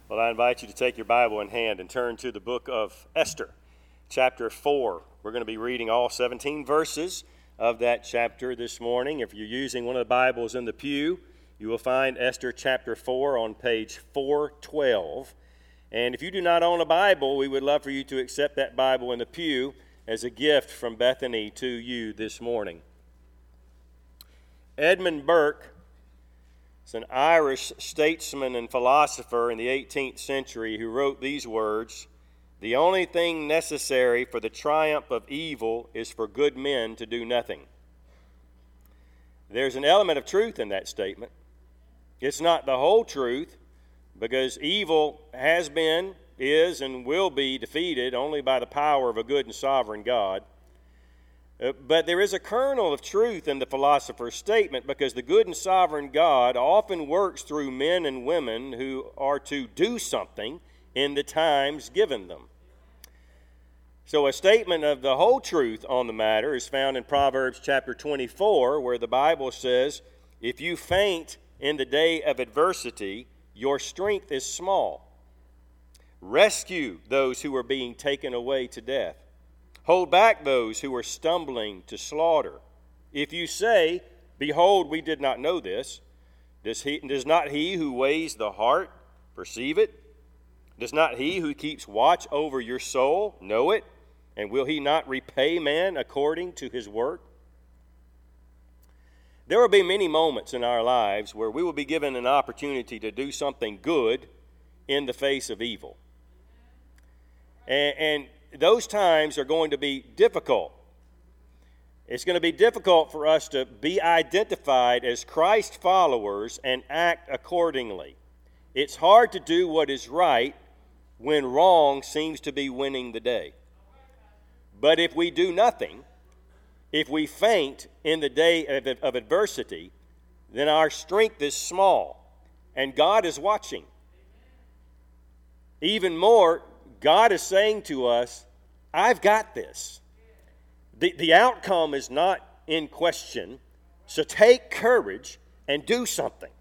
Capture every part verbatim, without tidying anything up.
Well, I invite you to take your Bible in hand and turn to the book of Esther, chapter four. We're going to be reading all seventeen verses of that chapter this morning. If you're using one of the Bibles in the pew, you will find Esther chapter four on page four twelve. And if you do not own a Bible, we would love for you to accept that Bible in the pew as a gift from Bethany to you this morning. Edmund Burke is an Irish statesman and philosopher in the eighteenth century who wrote these words: "The only thing necessary for the triumph of evil is for good men to do nothing." There's an element of truth in that statement. It's not the whole truth, because evil has been, is, and will be defeated only by the power of a good and sovereign God. Uh, but there is a kernel of truth in the philosopher's statement, because the good and sovereign God often works through men and women who are to do something in the times given them. So a statement of the whole truth on the matter is found in Proverbs chapter twenty-four, where the Bible says, "If you faint in the day of adversity, your strength is small. Rescue those who are being taken away to death. Hold back those who are stumbling to slaughter. If you say, 'Behold, we did not know this,' does, he, does not he who weighs the heart perceive it? Does not he who keeps watch over your soul know it? And will he not repay man according to his work?" There will be many moments in our lives where we will be given an opportunity to do something good in the face of evil. And, and those times are going to be difficult. It's going to be difficult for us to be identified as Christ followers and act accordingly. It's hard to do what is right when wrong seems to be winning the day. But if we do nothing, if we faint in the day of, of adversity, then our strength is small, and God is watching. Even more, God is saying to us, "I've got this." The, the outcome is not in question, so take courage and do something.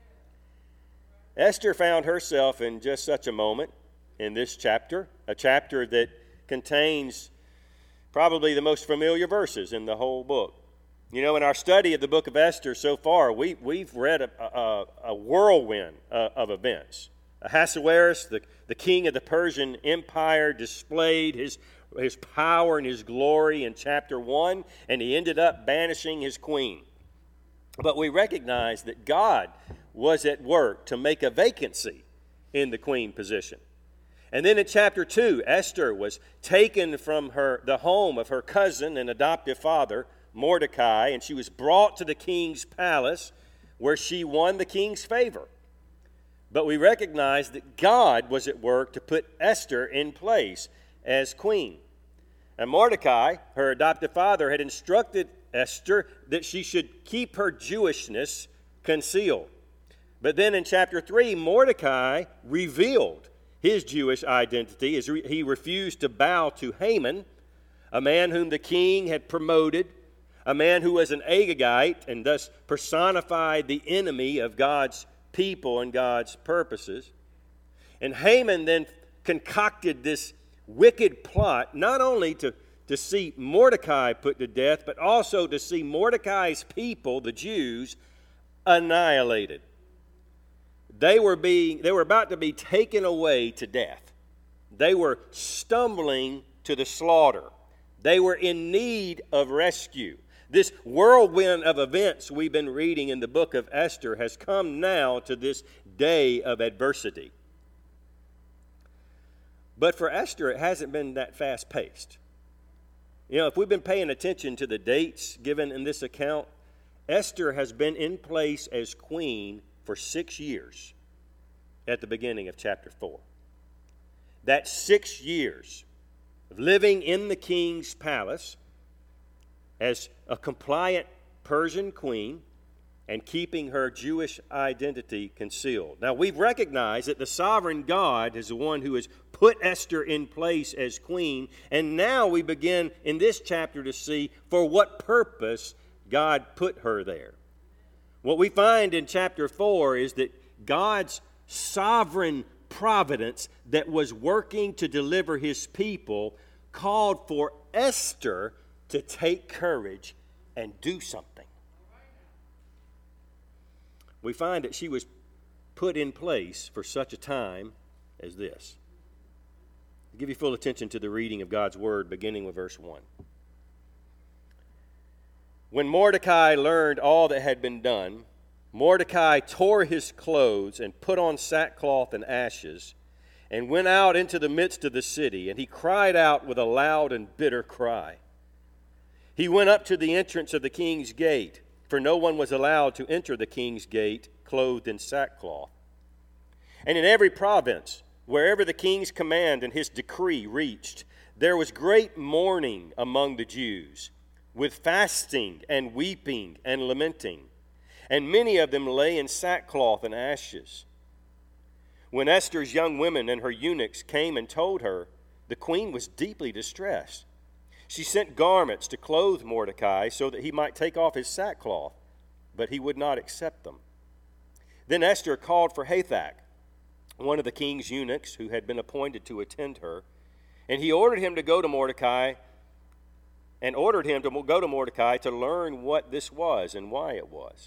Esther found herself in just such a moment in this chapter, a chapter that contains probably the most familiar verses in the whole book. You know, in our study of the book of Esther so far, we, we've read a, a, a whirlwind uh, of events. Ahasuerus, the, the king of the Persian Empire, displayed his, his power and his glory in chapter one, and he ended up banishing his queen. But we recognize that God was at work to make a vacancy in the queen position. And then in chapter two, Esther was taken from her the home of her cousin and adoptive father, Mordecai, and she was brought to the king's palace, where she won the king's favor. But we recognize that God was at work to put Esther in place as queen. And Mordecai, her adoptive father, had instructed Esther that she should keep her Jewishness concealed. But then in chapter three, Mordecai revealed his Jewish identity as he refused to bow to Haman, a man whom the king had promoted, a man who was an Agagite and thus personified the enemy of God's people and God's purposes. And Haman then concocted this wicked plot, not only to, to see Mordecai put to death, but also to see Mordecai's people, the Jews, annihilated. They were being, they were about to be taken away to death. They were stumbling to the slaughter. They were in need of rescue. This whirlwind of events we've been reading in the book of Esther has come now to this day of adversity. But for Esther, it hasn't been that fast-paced. You know, if we've been paying attention to the dates given in this account, Esther has been in place as queen for six years at the beginning of chapter four. That's six years of living in the king's palace as a compliant Persian queen and keeping her Jewish identity concealed. Now, we've recognized that the sovereign God is the one who has put Esther in place as queen, and now we begin in this chapter to see for what purpose God put her there. What we find in chapter four is that God's sovereign providence that was working to deliver his people called for Esther to take courage and do something. We find that she was put in place for such a time as this. I'll give you full attention to the reading of God's word, beginning with verse one. When Mordecai learned all that had been done, Mordecai tore his clothes and put on sackcloth and ashes, and went out into the midst of the city, and he cried out with a loud and bitter cry. He went up to the entrance of the king's gate, for no one was allowed to enter the king's gate clothed in sackcloth. And in every province, wherever the king's command and his decree reached, there was great mourning among the Jews, with fasting and weeping and lamenting. And many of them lay in sackcloth and ashes. When Esther's young women and her eunuchs came and told her, the queen was deeply distressed. She sent garments to clothe Mordecai so that he might take off his sackcloth, but he would not accept them. Then Esther called for Hathach, one of the king's eunuchs who had been appointed to attend her, and he ordered him to go to Mordecai and ordered him to go to Mordecai to learn what this was and why it was.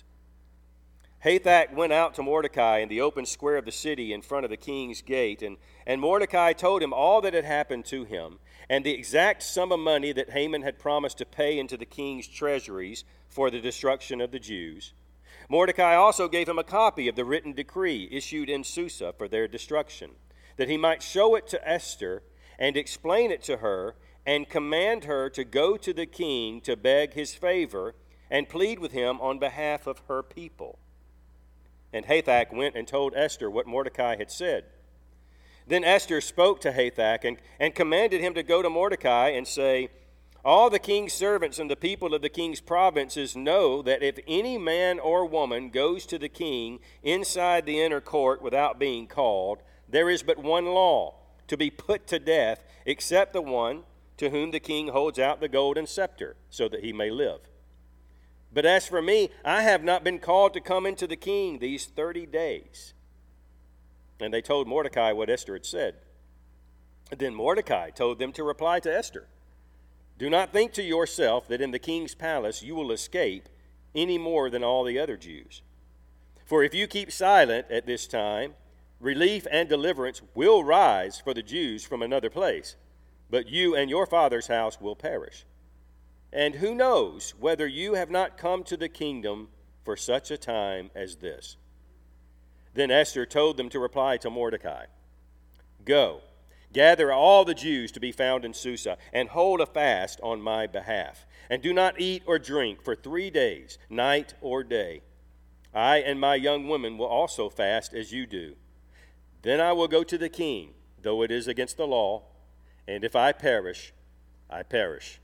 Hathach went out to Mordecai in the open square of the city in front of the king's gate, and, and Mordecai told him all that had happened to him, and the exact sum of money that Haman had promised to pay into the king's treasuries for the destruction of the Jews. Mordecai also gave him a copy of the written decree issued in Susa for their destruction, that he might show it to Esther and explain it to her, and command her to go to the king to beg his favor and plead with him on behalf of her people. And Hathach went and told Esther what Mordecai had said. Then Esther spoke to Hathach and, and commanded him to go to Mordecai and say, all the king's servants and the people of the king's provinces know that if any man or woman goes to the king inside the inner court without being called, there is but one law, to be put to death, except the one to whom the king holds out the golden scepter, so that he may live. But as for me, I have not been called to come into the king these thirty days. And they told Mordecai what Esther had said. Then Mordecai told them to reply to Esther, do not think to yourself that in the king's palace you will escape any more than all the other Jews. For if you keep silent at this time, relief and deliverance will rise for the Jews from another place, but you and your father's house will perish. And who knows whether you have not come to the kingdom for such a time as this? Then Esther told them to reply to Mordecai, go, gather all the Jews to be found in Susa, and hold a fast on my behalf, and do not eat or drink for three days, night or day. I and my young women will also fast as you do. Then I will go to the king, though it is against the law, and if I perish, I perish.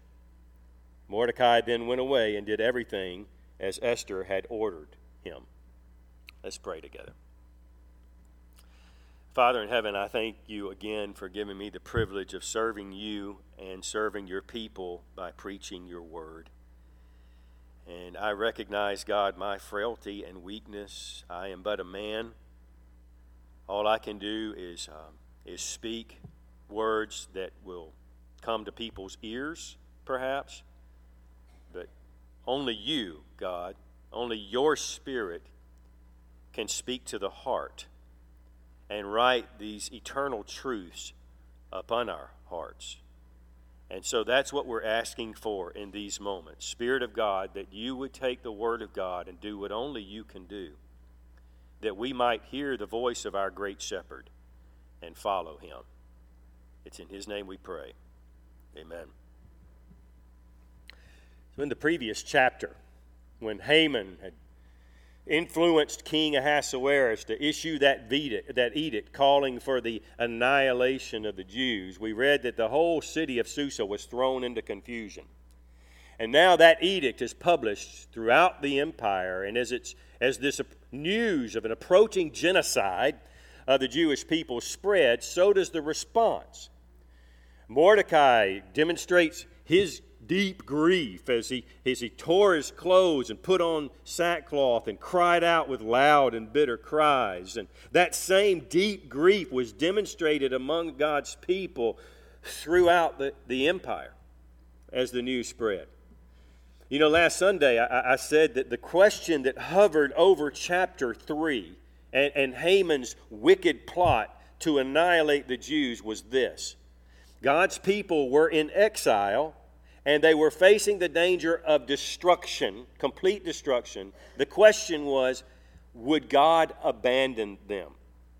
Mordecai then went away and did everything as Esther had ordered him. Let's pray together. Father in heaven, I thank you again for giving me the privilege of serving you and serving your people by preaching your word. And I recognize, God, my frailty and weakness. I am but a man. All I can do is, um, is speak words that will come to people's ears, perhaps. But only you, God, only your Spirit can speak to the heart and write these eternal truths upon our hearts. And so that's what we're asking for in these moments. Spirit of God, that you would take the Word of God and do what only you can do, that we might hear the voice of our great shepherd and follow him. It's in his name we pray. Amen. So in the previous chapter, when Haman had influenced King Ahasuerus to issue that edict, that edict calling for the annihilation of the Jews, we read that the whole city of Susa was thrown into confusion. And now that edict is published throughout the empire, and as it's as this news of an approaching genocide of the Jewish people spreads, so does the response. Mordecai demonstrates his deep grief as he, as he tore his clothes and put on sackcloth and cried out with loud and bitter cries. And that same deep grief was demonstrated among God's people throughout the, the empire as the news spread. You know, last Sunday I, I said that the question that hovered over chapter three and, and Haman's wicked plot to annihilate the Jews was this. God's people were in exile, and they were facing the danger of destruction, complete destruction. The question was, would God abandon them?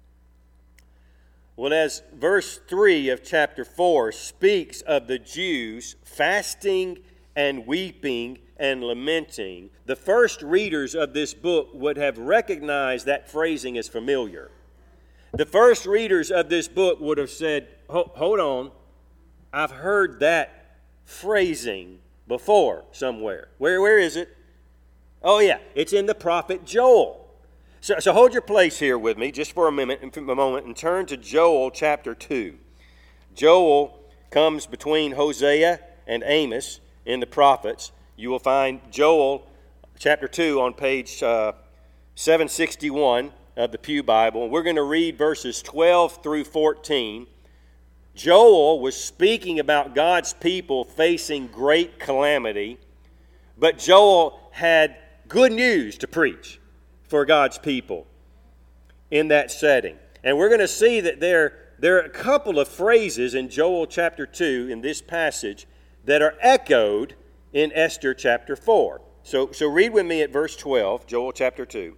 Well, as verse three of chapter four speaks of the Jews fasting and weeping and lamenting, the first readers of this book would have recognized that phrasing as familiar. The first readers of this book would have said, hold on, I've heard that phrasing before somewhere. Where, where is it? Oh, yeah, it's in the prophet Joel. So, so hold your place here with me just for a minute, a moment, and turn to Joel chapter two. Joel comes between Hosea and Amos in the prophets. You will find Joel chapter two on page uh, seven sixty-one of the Pew Bible. We're going to read verses twelve through fourteen. Joel was speaking about God's people facing great calamity, but Joel had good news to preach for God's people in that setting. And we're going to see that there, there are a couple of phrases in Joel chapter two in this passage that are echoed in Esther chapter four. So, so read with me at verse twelve, Joel chapter two.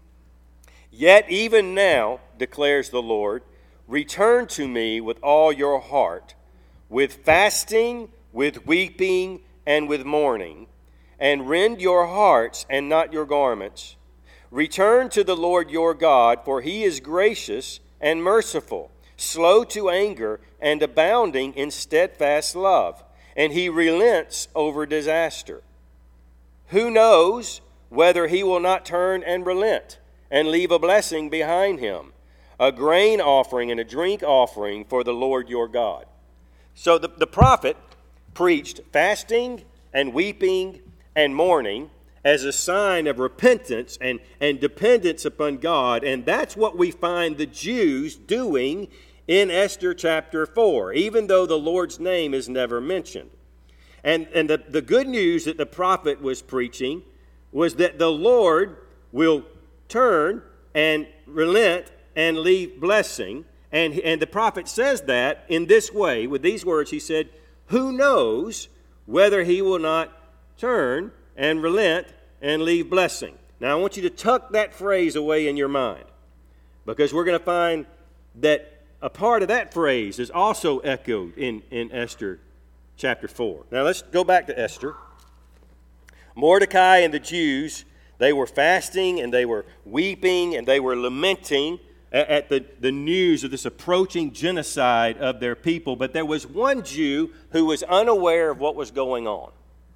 Yet even now, declares the Lord, return to me with all your heart, with fasting, with weeping, and with mourning, and rend your hearts and not your garments. Return to the Lord your God, for he is gracious and merciful, slow to anger, and abounding in steadfast love, and he relents over disaster. Who knows whether he will not turn and relent and leave a blessing behind him, a grain offering and a drink offering for the Lord your God. So the, the prophet preached fasting and weeping and mourning as a sign of repentance and, and dependence upon God. And that's what we find the Jews doing in Esther chapter four, even though the Lord's name is never mentioned. And, and the, the good news that the prophet was preaching was that the Lord will turn and relent and leave blessing. And, and the prophet says that in this way, with these words, he said, who knows whether he will not turn and relent and leave blessing. Now I want you to tuck that phrase away in your mind, because we're going to find that a part of that phrase is also echoed in, in Esther chapter four. Now let's go back to Esther. Mordecai and the Jews, they were fasting and they were weeping and they were lamenting at, at the, the news of this approaching genocide of their people. But there was one Jew who was unaware of what was going on.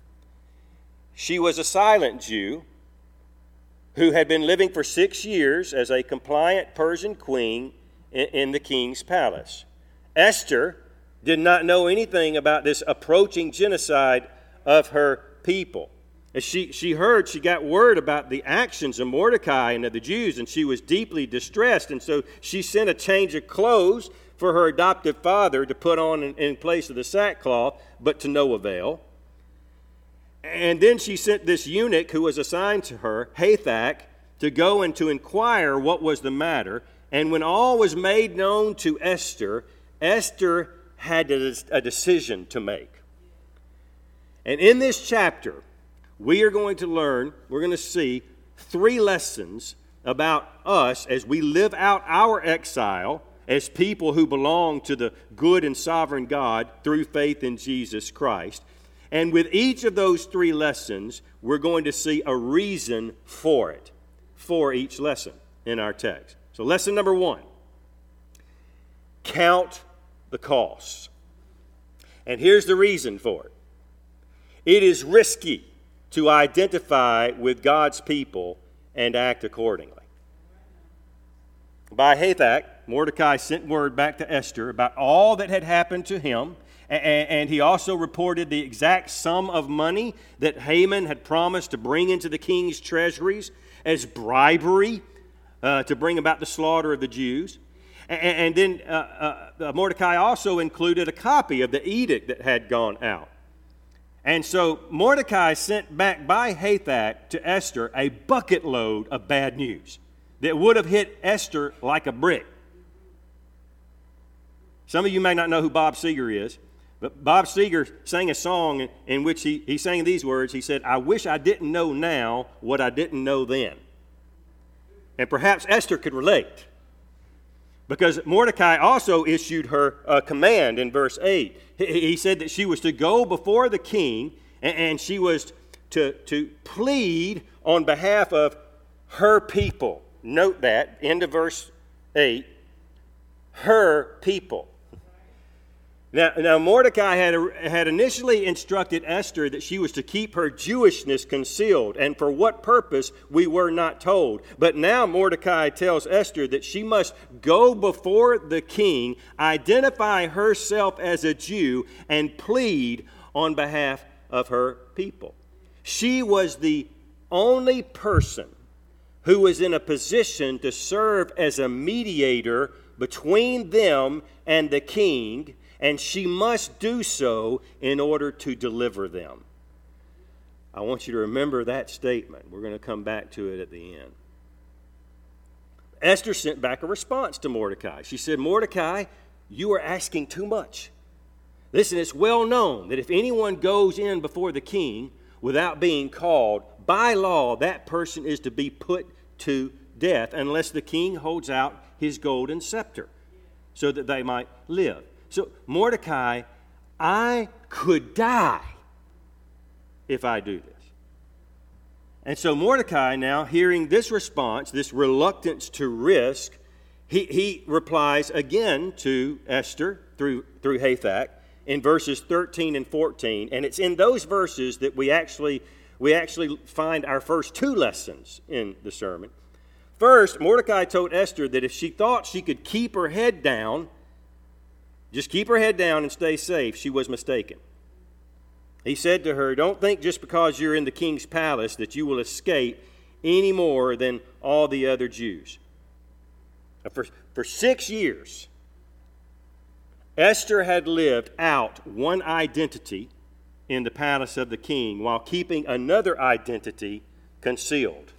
She was a silent Jew who had been living for six years as a compliant Persian queen in, in the king's palace. Esther did not know anything about this approaching genocide of her people. As she, she heard, she got word about the actions of Mordecai and of the Jews, and she was deeply distressed. And so she sent a change of clothes for her adoptive father to put on in, in place of the sackcloth, but to no avail. And then she sent this eunuch who was assigned to her, Hathach, to go and to inquire what was the matter. And when all was made known to Esther, Esther had a, a decision to make. And in this chapter, we are going to learn, we're going to see three lessons about us as we live out our exile as people who belong to the good and sovereign God through faith in Jesus Christ. And with each of those three lessons, we're going to see a reason for it, for each lesson in our text. So lesson number one, count the costs. And here's the reason for it. It is risky to identify with God's people and act accordingly. By Hathach, Mordecai sent word back to Esther about all that had happened to him And he also reported the exact sum of money that Haman had promised to bring into the king's treasuries as bribery uh, to bring about the slaughter of the Jews. And then uh, uh, Mordecai also included a copy of the edict that had gone out. And so Mordecai sent back by Hathach to Esther a bucket load of bad news that would have hit Esther like a brick. Some of you may not know who Bob Seger is, but Bob Seger sang a song in which he, he sang these words. He said, "I wish I didn't know now what I didn't know then." And perhaps Esther could relate, because Mordecai also issued her a command in verse eight. He, he said that she was to go before the king, and, and she was to, to plead on behalf of her people. Note that, end of verse eight, her people. Now, now Mordecai had, had initially instructed Esther that she was to keep her Jewishness concealed, and for what purpose we were not told. But now Mordecai tells Esther that she must go before the king, identify herself as a Jew, and plead on behalf of her people. She was the only person who was in a position to serve as a mediator between them and the king, and she must do so in order to deliver them. I want you to remember that statement. We're going to come back to it at the end. Esther sent back a response to Mordecai. She said, "Mordecai, you are asking too much. Listen, it's well known that if anyone goes in before the king without being called, by law, that person is to be put to death unless the king holds out his golden scepter so that they might live." So, Mordecai, I could die if I do this. And so Mordecai, now hearing this response, this reluctance to risk, he, he replies again to Esther through, through Hathach in verses thirteen and fourteen. And it's in those verses that we actually, we actually find our first two lessons in the sermon. First, Mordecai told Esther that if she thought she could keep her head down, just keep her head down and stay safe, she was mistaken. He said to her, "Don't think just because you're in the king's palace that you will escape any more than all the other Jews." For, for six years, Esther had lived out one identity in the palace of the king while keeping another identity concealed.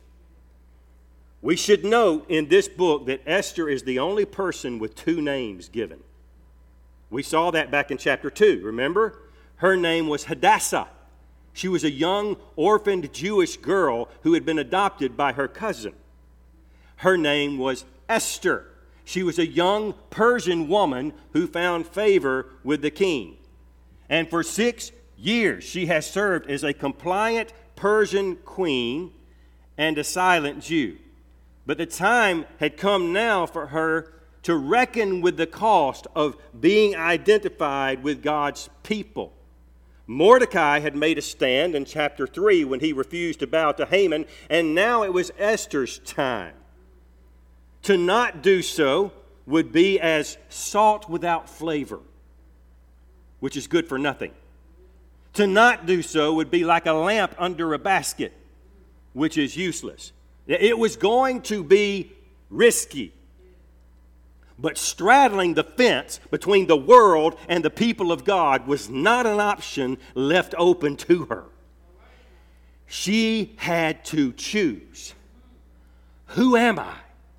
We should note in this book that Esther is the only person with two names given. We saw that back in chapter two, remember? Her name was Hadassah. She was a young orphaned Jewish girl who had been adopted by her cousin. Her name was Esther. She was a young Persian woman who found favor with the king. And for six years, she has served as a compliant Persian queen and a silent Jew. But the time had come now for her to reckon with the cost of being identified with God's people. Mordecai had made a stand in chapter three when he refused to bow to Haman, and now it was Esther's time. To not do so would be as salt without flavor, which is good for nothing. To not do so would be like a lamp under a basket, which is useless. It was going to be risky. But straddling the fence between the world and the people of God was not an option left open to her. She had to choose. Who am I?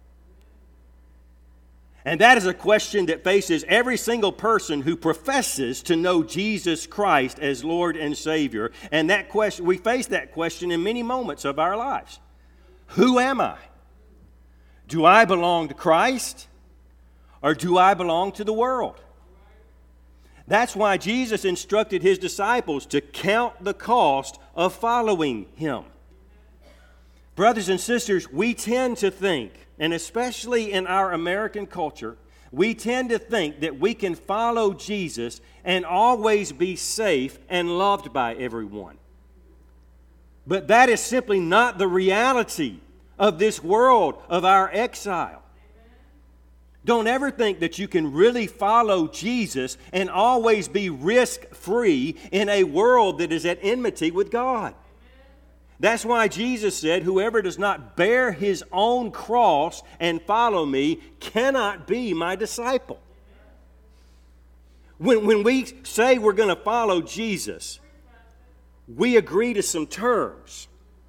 And that is a question that faces every single person who professes to know Jesus Christ as Lord and Savior. And that question, we face that question in many moments of our lives. Who am I? Do I belong to Christ? Or do I belong to the world? That's why Jesus instructed his disciples to count the cost of following him. Brothers and sisters, we tend to think, and especially in our American culture, we tend to think that we can follow Jesus and always be safe and loved by everyone. But that is simply not the reality of this world, of our exile. Don't ever think that you can really follow Jesus and always be risk-free in a world that is at enmity with God. That's why Jesus said, whoever does not bear his own cross and follow me cannot be my disciple. When, when we say we're going to follow Jesus, we agree to some terms.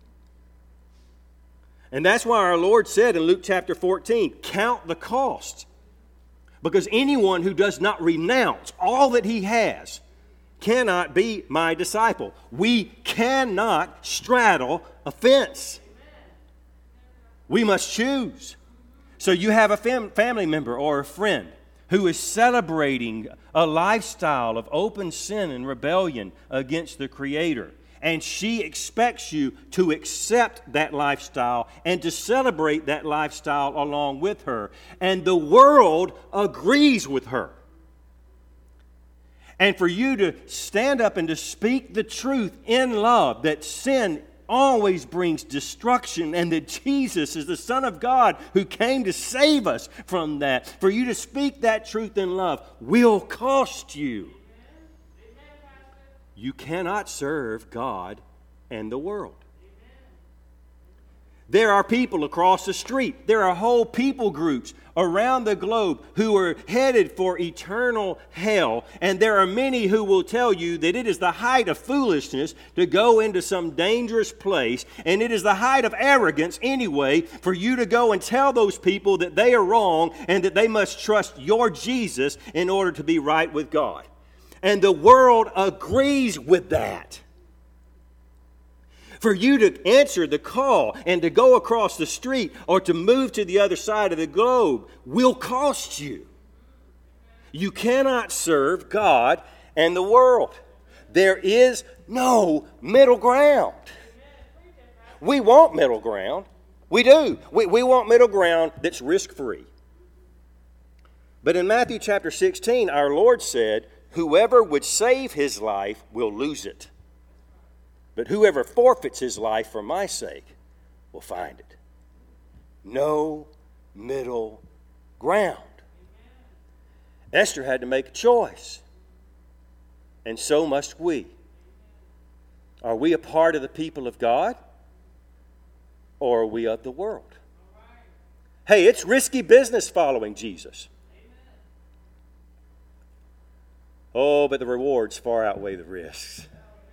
And that's why our Lord said in Luke chapter fourteen, count the cost. Because anyone who does not renounce all that he has cannot be my disciple. We cannot straddle a fence. We must choose. So you have a fam- family member or a friend who is celebrating a lifestyle of open sin and rebellion against the Creator. And she expects you to accept that lifestyle and to celebrate that lifestyle along with her. And the world agrees with her. And for you to stand up and to speak the truth in love, that sin always brings destruction and that Jesus is the Son of God who came to save us from that. For you to speak that truth in love will cost you. You cannot serve God and the world. There are people across the street. There are whole people groups around the globe who are headed for eternal hell. And there are many who will tell you that it is the height of foolishness to go into some dangerous place. And it is the height of arrogance anyway for you to go and tell those people that they are wrong and that they must trust your Jesus in order to be right with God. And the world agrees with that. For you to answer the call and to go across the street or to move to the other side of the globe will cost you. You cannot serve God and the world. There is no middle ground. We want middle ground. We do. We, we want middle ground that's risk-free. But in Matthew chapter sixteen, our Lord said, whoever would save his life will lose it. But whoever forfeits his life for my sake will find it. No middle ground. Esther had to make a choice. And so must we. Are we a part of the people of God? Or are we of the world? Hey, it's risky business following Jesus. Oh, but the rewards far outweigh the risks.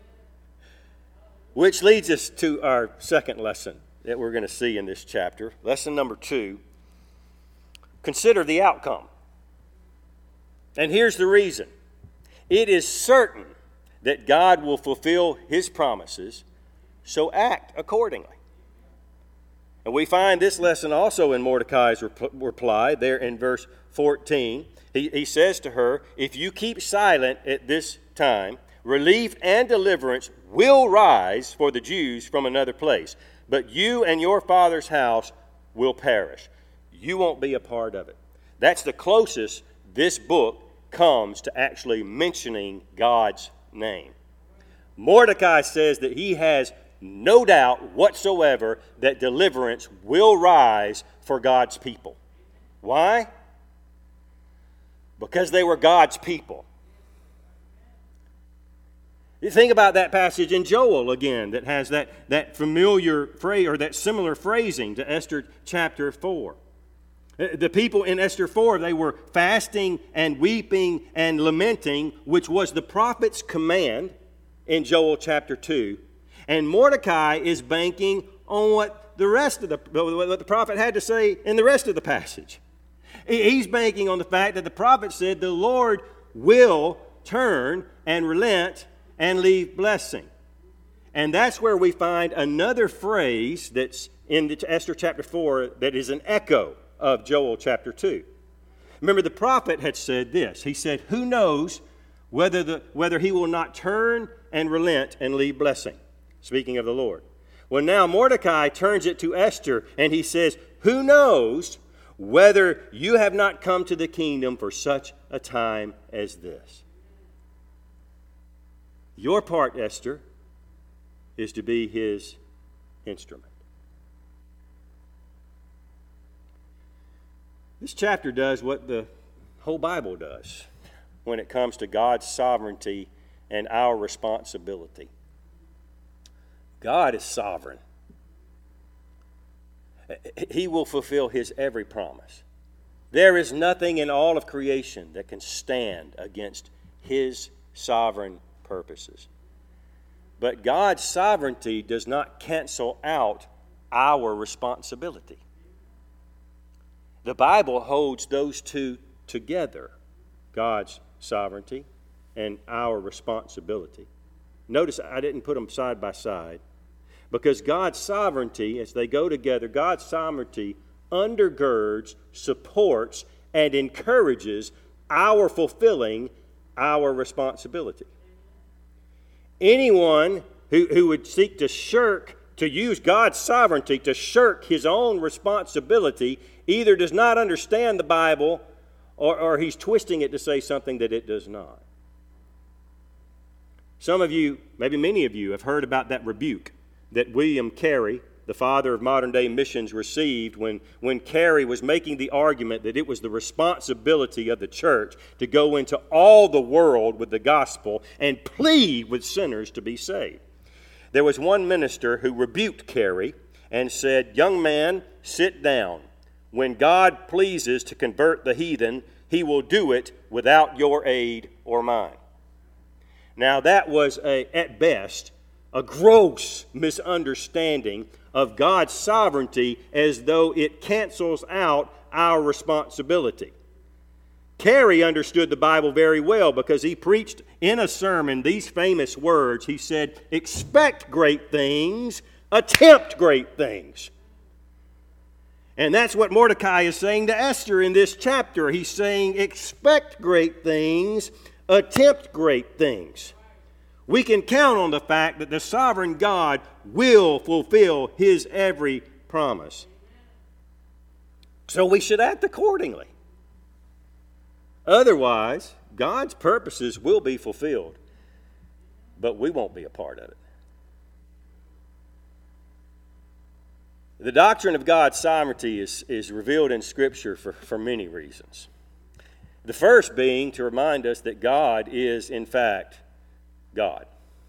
Which leads us to our second lesson that we're going to see in this chapter. Lesson number two. Consider the outcome. And here's the reason. It is certain that God will fulfill His promises, so act accordingly. And we find this lesson also in Mordecai's rep- reply there in verse fourteen. He, he says to her, if you keep silent at this time, relief and deliverance will rise for the Jews from another place, but you and your father's house will perish. You won't be a part of it. That's the closest this book comes to actually mentioning God's name. Mordecai says that he has no doubt whatsoever that deliverance will rise for God's people. Why? Because they were God's people. You think about that passage in Joel again that has that, that familiar phrase or that similar phrasing to Esther chapter four. The people in Esther four, they were fasting and weeping and lamenting, which was the prophet's command in Joel chapter two. And Mordecai is banking on what the rest of the what the prophet had to say in the rest of the passage. He's banking on the fact that the prophet said the Lord will turn and relent and leave blessing. And that's where we find another phrase that's in Esther chapter four that is an echo of Joel chapter two. Remember, the prophet had said this. He said, who knows whether, the, whether he will not turn and relent and leave blessing? Speaking of the Lord. Well, now Mordecai turns it to Esther and he says, who knows whether you have not come to the kingdom for such a time as this? Your part, Esther, is to be his instrument. This chapter does what the whole Bible does when it comes to God's sovereignty and our responsibility. God is sovereign. He will fulfill His every promise. There is nothing in all of creation that can stand against His sovereign purposes. But God's sovereignty does not cancel out our responsibility. The Bible holds those two together, God's sovereignty and our responsibility. Notice I didn't put them side by side, because God's sovereignty, as they go together, God's sovereignty undergirds, supports, and encourages our fulfilling our responsibility. Anyone who, who would seek to shirk, to use God's sovereignty to shirk his own responsibility, either does not understand the Bible or, or he's twisting it to say something that it does not. Some of you, maybe many of you, have heard about that rebuke that William Carey, the father of modern-day missions, received when, when Carey was making the argument that it was the responsibility of the church to go into all the world with the gospel and plead with sinners to be saved. There was one minister who rebuked Carey and said, "Young man, sit down. When God pleases to convert the heathen, He will do it without your aid or mine." Now that was, a, at best, a gross misunderstanding of God's sovereignty, as though it cancels out our responsibility. Carey understood the Bible very well, because he preached in a sermon these famous words. He said, "Expect great things, attempt great things." And that's what Mordecai is saying to Esther in this chapter. He's saying, expect great things, attempt great things. We can count on the fact that the sovereign God will fulfill His every promise. So we should act accordingly. Otherwise, God's purposes will be fulfilled, but we won't be a part of it. The doctrine of God's sovereignty is, is revealed in Scripture for, for many reasons. The first being to remind us that God is, in fact, God.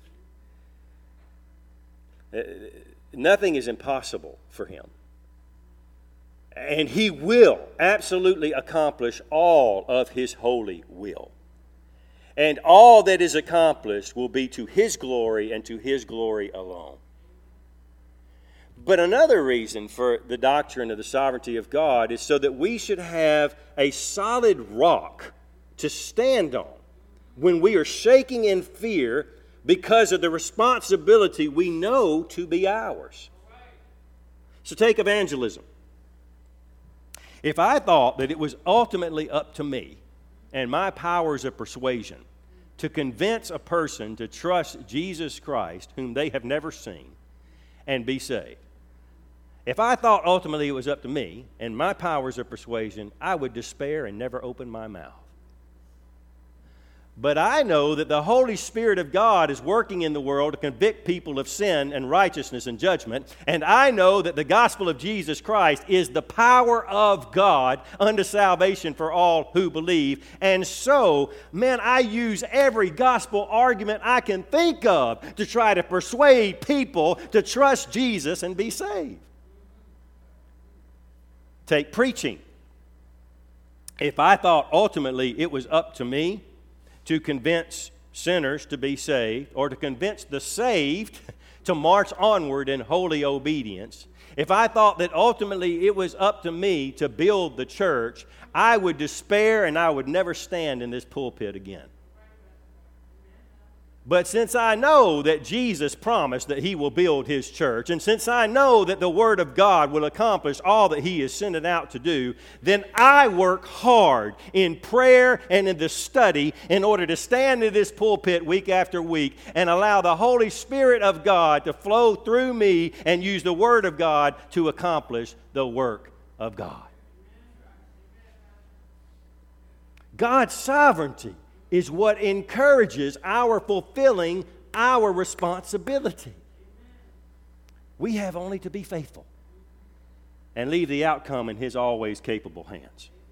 Nothing is impossible for Him. And He will absolutely accomplish all of His holy will. And all that is accomplished will be to His glory and to His glory alone. But another reason for the doctrine of the sovereignty of God is so that we should have a solid rock to stand on when we are shaking in fear because of the responsibility we know to be ours. So take evangelism. If I thought that it was ultimately up to me and my powers of persuasion to convince a person to trust Jesus Christ, whom they have never seen, and be saved, if I thought ultimately it was up to me and my powers of persuasion, I would despair and never open my mouth. But I know that the Holy Spirit of God is working in the world to convict people of sin and righteousness and judgment. And I know that the gospel of Jesus Christ is the power of God unto salvation for all who believe. And so, man, I use every gospel argument I can think of to try to persuade people to trust Jesus and be saved. Take preaching. If I thought ultimately it was up to me to convince sinners to be saved, or to convince the saved to march onward in holy obedience, if I thought that ultimately it was up to me to build the church, I would despair and I would never stand in this pulpit again. But since I know that Jesus promised that He will build His church, and since I know that the Word of God will accomplish all that He has sent it out to do, then I work hard in prayer and in the study in order to stand in this pulpit week after week and allow the Holy Spirit of God to flow through me and use the Word of God to accomplish the work of God. God's sovereignty is what encourages our fulfilling our responsibility. We have only to be faithful and leave the outcome in His always capable hands.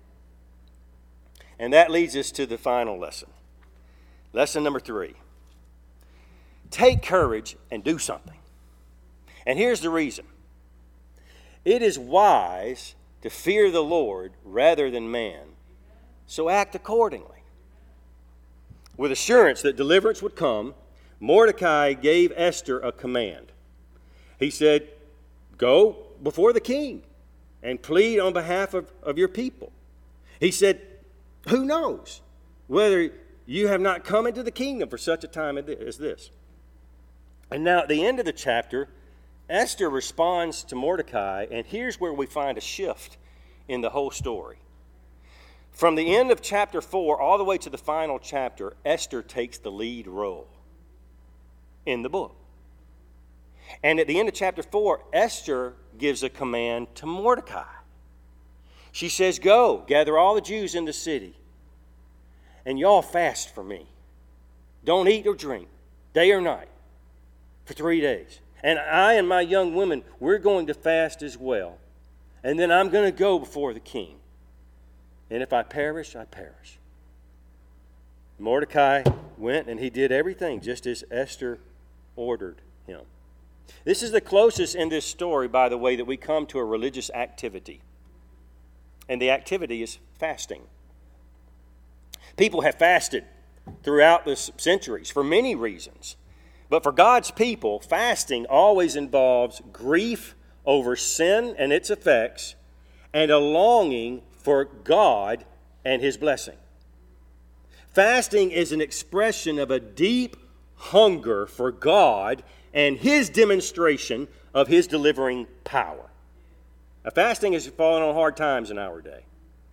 And that leads us to the final lesson. Lesson number three. Take courage and do something. And here's the reason. It is wise to fear the Lord rather than man, so act accordingly. With assurance that deliverance would come, Mordecai gave Esther a command. He said, go before the king and plead on behalf of, of your people. He said, who knows whether you have not come into the kingdom for such a time as this. And now at the end of the chapter, Esther responds to Mordecai, and here's where we find a shift in the whole story. From the end of chapter four all the way to the final chapter, Esther takes the lead role in the book. And at the end of chapter four, Esther gives a command to Mordecai. She says, go, gather all the Jews in the city, and y'all fast for me. Don't eat or drink, day or night, for three days. And I and my young women, we're going to fast as well. And then I'm going to go before the king. And if I perish, I perish. Mordecai went and he did everything just as Esther ordered him. This is the closest in this story, by the way, that we come to a religious activity. And the activity is fasting. People have fasted throughout the centuries for many reasons. But for God's people, fasting always involves grief over sin and its effects and a longing for God and His blessing. Fasting is an expression of a deep hunger for God and His demonstration of His delivering power. Now, fasting is falling on hard times in our day.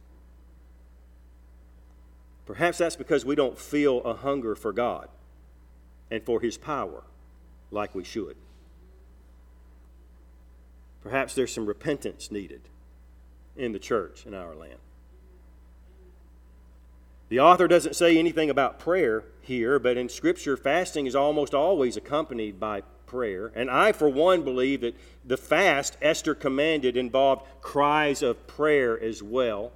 Perhaps that's because we don't feel a hunger for God and for His power like we should. Perhaps there's some repentance needed in the church in our land. The author doesn't say anything about prayer here, but in Scripture, fasting is almost always accompanied by prayer. And I, for one, believe that the fast Esther commanded involved cries of prayer as well.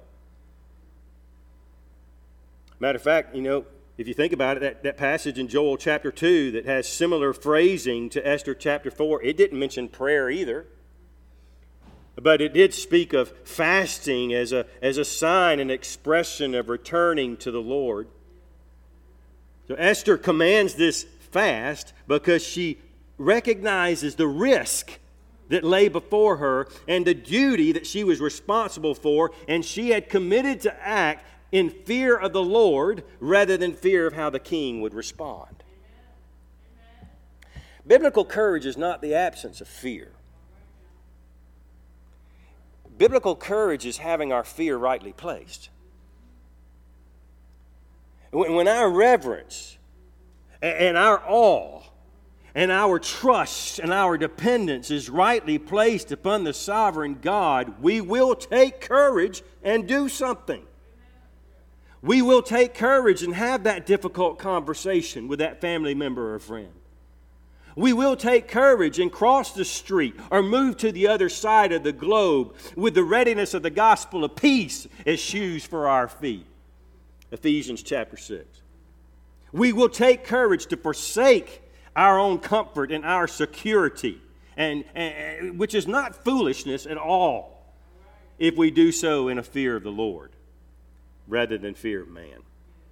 Matter of fact, you know, if you think about it, that, that passage in Joel chapter two that has similar phrasing to Esther chapter four, it didn't mention prayer either. But it did speak of fasting as a, as a sign and expression of returning to the Lord. So Esther commands this fast because she recognizes the risk that lay before her and the duty that she was responsible for, and she had committed to act in fear of the Lord rather than fear of how the king would respond. Amen. Biblical courage is not the absence of fear. Biblical courage is having our fear rightly placed. When our reverence and our awe and our trust and our dependence is rightly placed upon the sovereign God, we will take courage and do something. We will take courage and have that difficult conversation with that family member or friend. We will take courage and cross the street or move to the other side of the globe with the readiness of the gospel of peace as shoes for our feet. Ephesians chapter six. We will take courage to forsake our own comfort and our security, and, and which is not foolishness at all if we do so in a fear of the Lord rather than fear of man.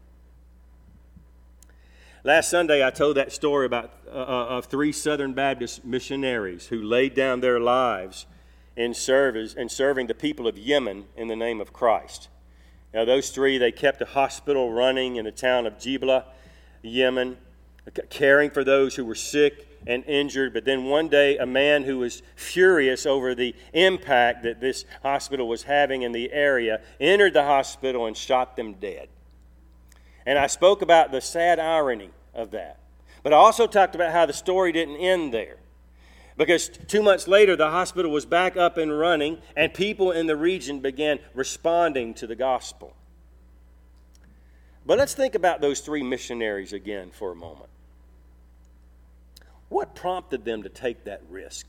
Last Sunday, I told that story about uh, of three Southern Baptist missionaries who laid down their lives in service in serving the people of Yemen in the name of Christ. Now, those three, they kept a hospital running in the town of Jibla, Yemen, caring for those who were sick and injured. But then one day, a man who was furious over the impact that this hospital was having in the area entered the hospital and shot them dead. And I spoke about the sad irony of that. But I also talked about how the story didn't end there. Because two months later, the hospital was back up and running, and people in the region began responding to the gospel. But let's think about those three missionaries again for a moment. What prompted them to take that risk?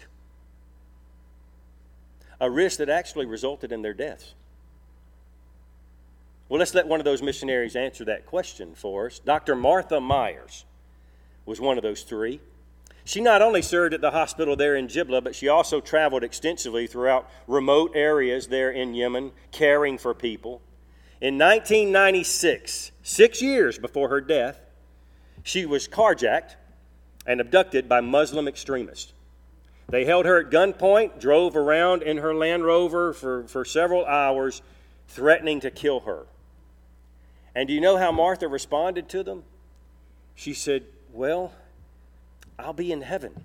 A risk that actually resulted in their deaths. Well, let's let one of those missionaries answer that question for us. Doctor Martha Myers was one of those three. She not only served at the hospital there in Jibla, but she also traveled extensively throughout remote areas there in Yemen, caring for people. In nineteen ninety-six, six years before her death, she was carjacked and abducted by Muslim extremists. They held her at gunpoint, drove around in her Land Rover for, for several hours, threatening to kill her. And do you know how Martha responded to them? She said, well, I'll be in heaven.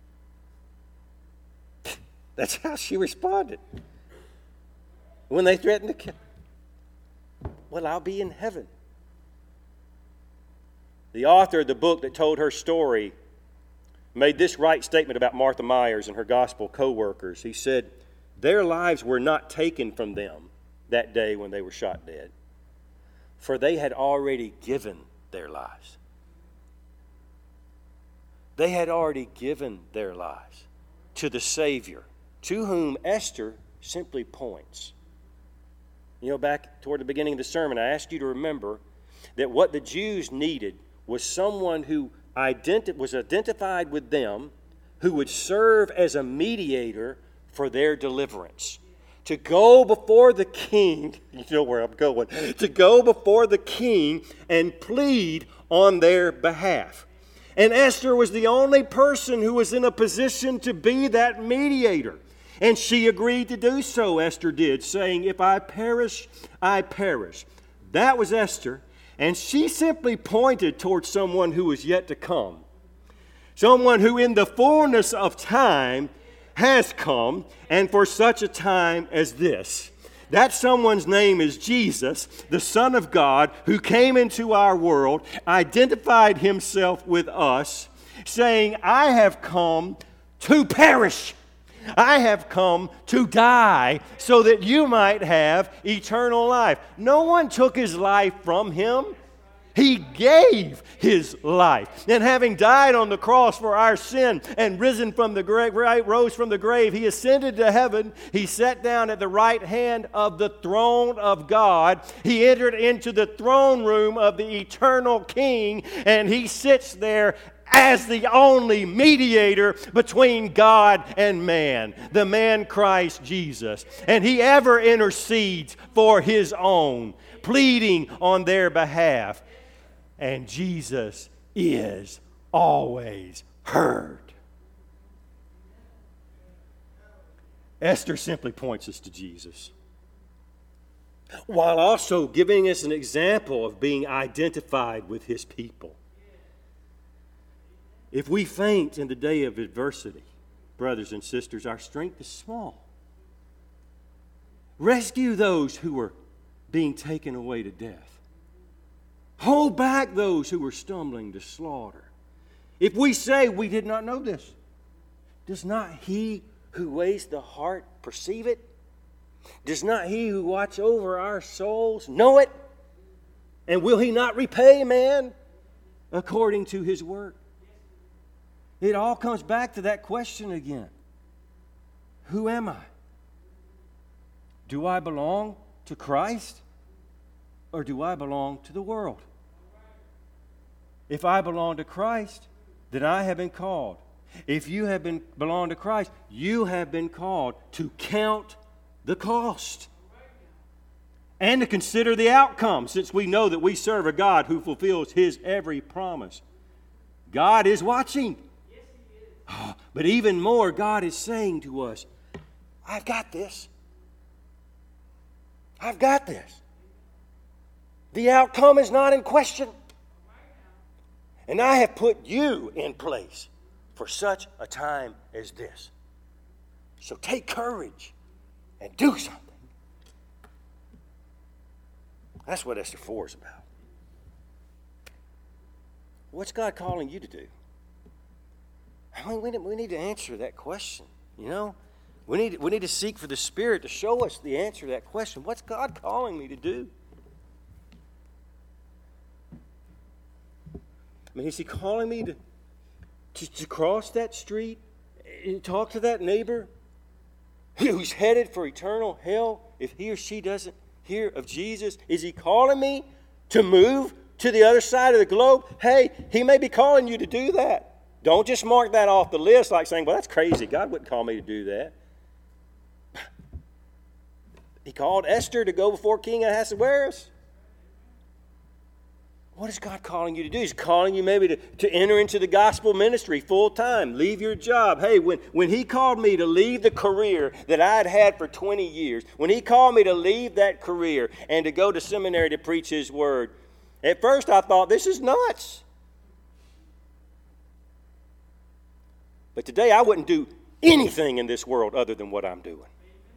That's how she responded when they threatened to kill. Well, I'll be in heaven. The author of the book that told her story made this right statement about Martha Myers and her gospel co-workers. He said, their lives were not taken from them that day when they were shot dead, for they had already given their lives. They had already given their lives to the Savior, to whom Esther simply points. You know, back toward the beginning of the sermon, I asked you to remember that what the Jews needed was someone who identi- was identified with them, who would serve as a mediator for their deliverance. To go before the king, you know where I'm going, to go before the king and plead on their behalf. And Esther was the only person who was in a position to be that mediator. And she agreed to do so, Esther did, saying, if I perish, I perish. That was Esther. And she simply pointed towards someone who was yet to come. Someone who in the fullness of time has come, and for such a time as this. That someone's name is Jesus, the Son of God, who came into our world, identified himself with us, saying, I have come to perish. I have come to die so that you might have eternal life. No one took his life from him. He gave his life. And having died on the cross for our sin and risen from the grave, rose from the grave, he ascended to heaven. He sat down at the right hand of the throne of God. He entered into the throne room of the eternal King, and he sits there as the only mediator between God and man, the man Christ Jesus. And he ever intercedes for his own, pleading on their behalf. And Jesus is always heard. Esther simply points us to Jesus, while also giving us an example of being identified with his people. If we faint in the day of adversity, brothers and sisters, our strength is small. Rescue those who are being taken away to death. Hold back those who are stumbling to slaughter. If we say we did not know this, does not he who weighs the heart perceive it? Does not he who watches over our souls know it? And will he not repay man according to his work? It all comes back to that question again. Who am I? Do I belong to Christ? Or do I belong to the world? If I belong to Christ, then I have been called. If you have been belong to Christ, you have been called to count the cost and to consider the outcome, since we know that we serve a God who fulfills his every promise. God is watching. Oh, but even more, God is saying to us, I've got this. I've got this. The outcome is not in question. And I have put you in place for such a time as this. So take courage and do something. That's what Esther four is about. What's God calling you to do? I mean, we need, we need to answer that question, you know? We need, we need to seek for the Spirit to show us the answer to that question. What's God calling me to do? I mean, is he calling me to, to, to cross that street and talk to that neighbor who's headed for eternal hell if he or she doesn't here of Jesus? Is he calling me to move to the other side of the globe? Hey, he may be calling you to do that. Don't just mark that off the list like saying, well, that's crazy. God wouldn't call me to do that. He called Esther to go before King Ahasuerus. What is God calling you to do? He's calling you maybe to, to enter into the gospel ministry full time. Leave your job. Hey, when, when he called me to leave the career that I had had for twenty years, when he called me to leave that career and to go to seminary to preach his word, at first I thought, this is nuts. But today I wouldn't do anything in this world other than what I'm doing.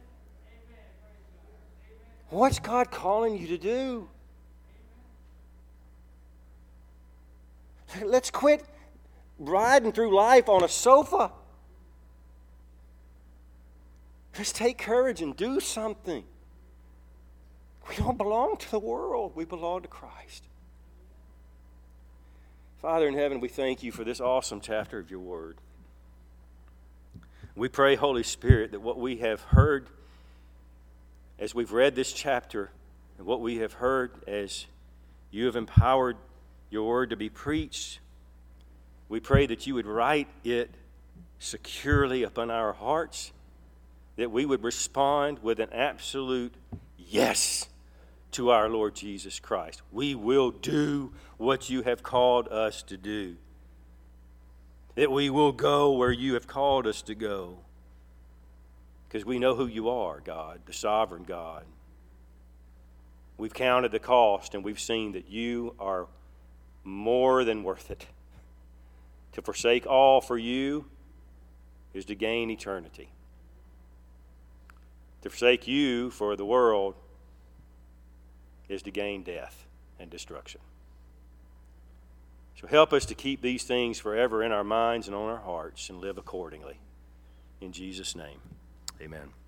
What's God calling you to do? Let's quit riding through life on a sofa. Let's take courage and do something. We don't belong to the world. We belong to Christ. Father in heaven, we thank you for this awesome chapter of your word. We pray, Holy Spirit, that what we have heard as we've read this chapter and what we have heard as you have empowered your word to be preached, we pray that you would write it securely upon our hearts, that we would respond with an absolute yes to our Lord Jesus Christ. We will do what you have called us to do, that we will go where you have called us to go, because we know who you are, God, the sovereign God. We've counted the cost and we've seen that you are more than worth it. To forsake all for you is to gain eternity. To forsake you for the world is to gain death and destruction. So help us to keep these things forever in our minds and on our hearts and live accordingly. In Jesus' name, amen.